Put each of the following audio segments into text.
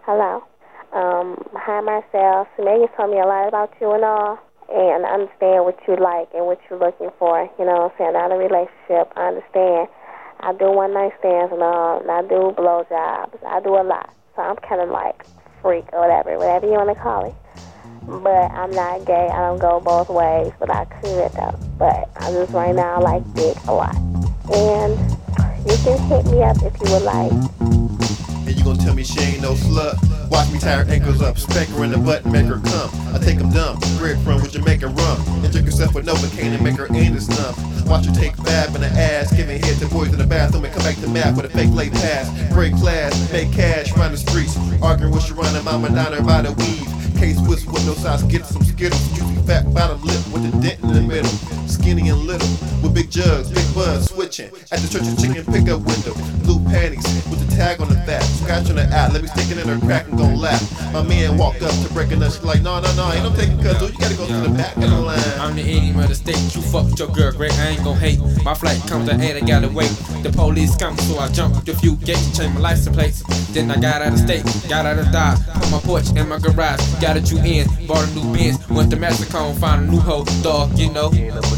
Hello. Hi, myself. Megan told me a lot about you and all, and I understand what you like and what you're looking for. You know what I'm saying? Not a relationship. I understand. I do one night stands and all, and I do blowjobs. I do a lot. So I'm kind of like freak or whatever you want to call it. But I'm not gay. I don't go both ways, but I could though. But I just right now like dick a lot. And you can hit me up if you would like. And you gon' tell me she ain't no slut? Watch me tie her ankles up, spank her in the butt and make her come. I take them dumb, bread from with Jamaican rum. And drink yourself with Novocaine and make her anus numb. Watch her take fab in the ass, giving head to boys in the bathroom and come back to math with a fake late pass. Break class, make cash, run the streets. Arguing with Sharona, mama down her by the weave. K-Swiss with no size, get some Skittles. Juicy fat bottom lip with a dent in the middle. Skinny and little, with big jugs, big buzz, switching. At the church of chicken pickup window. Blue panties with the tag on the back. Scratch on the out, let me stick it in her crack and gon' laugh. My man walked up to breaking us, she like, no, ain't no taking cuddle. You gotta go to the back of the line. I'm the enemy of the state, you fuck with your girl, great, I ain't gon' hate. My flight comes at 8, I gotta wait. The police come, so I jumped a few gates, changed my license plates. Then I got out of state, got out of Dodge, put my porch in my garage, got a Jew in, bought a new Benz, went to Mexico, found a new hoe, dog, you know.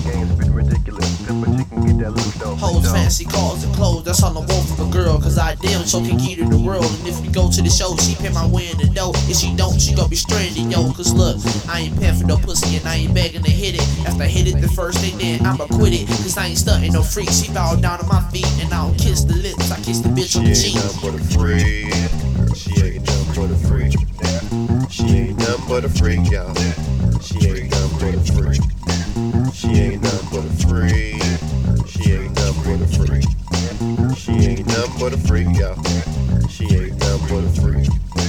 Hoes, fancy cars and clothes, that's all I want from a girl. Cause I damn so can get her the world. And if we go to the show, she pay my way in the dough. If she don't, she gon' be stranded, yo. Cause look, I ain't paying for no pussy and I ain't begging to hit it. After I hit it the first day, then I'ma quit it. Cause I ain't stunting no freak. She bow down on my feet and I don't kiss the lips, I kiss the bitch on the cheek. She ain't nothing but a freak. She ain't nothing but a freak. She ain't nothing but a freak, y'all. She ain't nothing but a freak. She ain't nothing but a freak. She ain't nothing but a freak. She ain't nothing but a freak, y'all. She ain't nothing but a freak.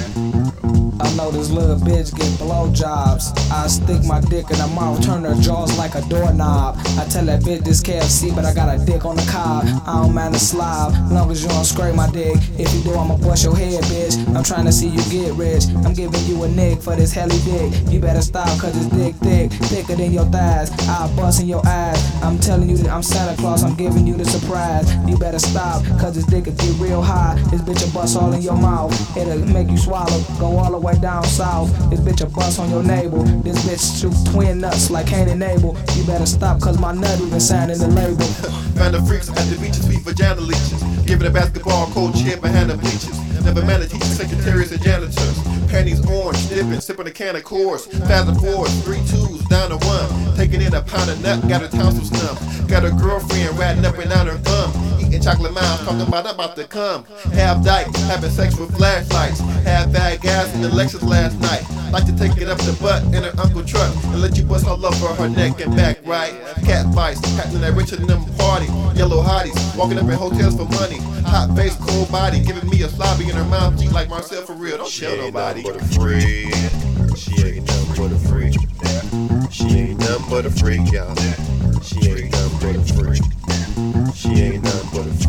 I know this little bitch get blowjobs. I stick my dick in her mouth, turn her jaws like a doorknob. I tell that bitch this KFC, but I got a dick on the cob. I don't mind the slob, long as you don't scrape my dick. If you do, I'ma bust your head, bitch. I'm trying to see you get rich. I'm giving you a nick for this helly dick. You better stop, cause this dick thick, thicker than your thighs. I'll bust in your eyes. I'm telling you that I'm Santa Claus, I'm giving you the surprise. You better stop, cause this dick will get real high. This bitch will bust all in your mouth. It'll make you swallow, go all the way down south. This bitch a bust on your navel. This bitch shoot twin nuts like Cain and Abel. You better stop, cause my nut even signed in the label. Found the freaks at the beaches, sweet vagina leeches. Giving a basketball cold chair behind the bleachers. Never met a teacher, secretaries, and janitors. Panties orange, dipping, sipping a can of Coors. Fast and forward, 3 2s, down to 1. Taking in a pound of nut, got her tonsils numb. Got her girlfriend ratting up and down her thumb. Eating chocolate mounds, talking about I'm about to come. Half dyke, having sex with flashlights. Half bad gas in the Lexus last night. Like to take it up the butt in her uncle truck and let you bust all over her neck and back, right? Cat fights, happening at Richard and them party. Yellow hotties, walking up in hotels for money. Hot face, cold body, giving me a slobby in her mouth. G like Marcel for real, don't tell nobody. She ain't nothing but a freak. She ain't nothing but a freak. She ain't nothing but a freak, y'all. She ain't nothing but a freak. She ain't nothing but a freak.